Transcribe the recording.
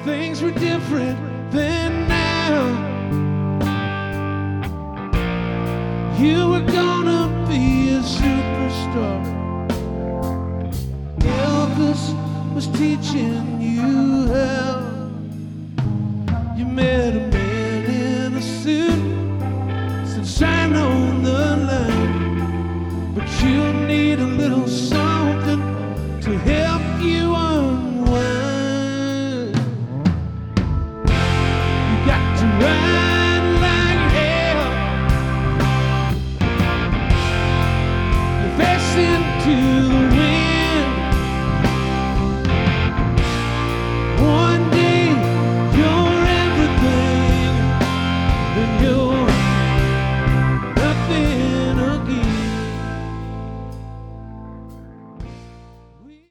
things were different then now. You were gonna be a superstar. Elvis was teaching you how